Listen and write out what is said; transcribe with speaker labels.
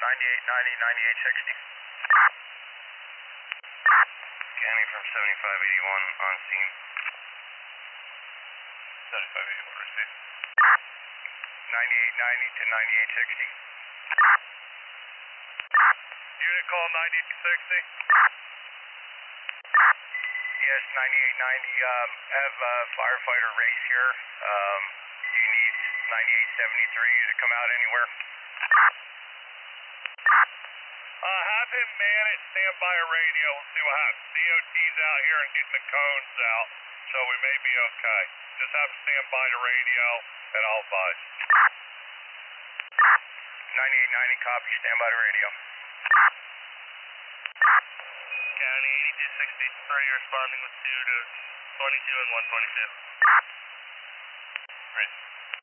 Speaker 1: 9860. Scanning from 7581 on scene. 7581 received. 9890 to 9860. Unit call 9860. Yes, 9890. Have firefighter race here. Do you need 9873 to come out anywhere? Have him man it, stand by a radio, we'll see what happens. DOT's out here and getting the cones out, so we may be okay. Just have him stand by the radio, and I'll advise. 9890, copy, stand by the radio. County 8263, responding with 2 to 22 and 122.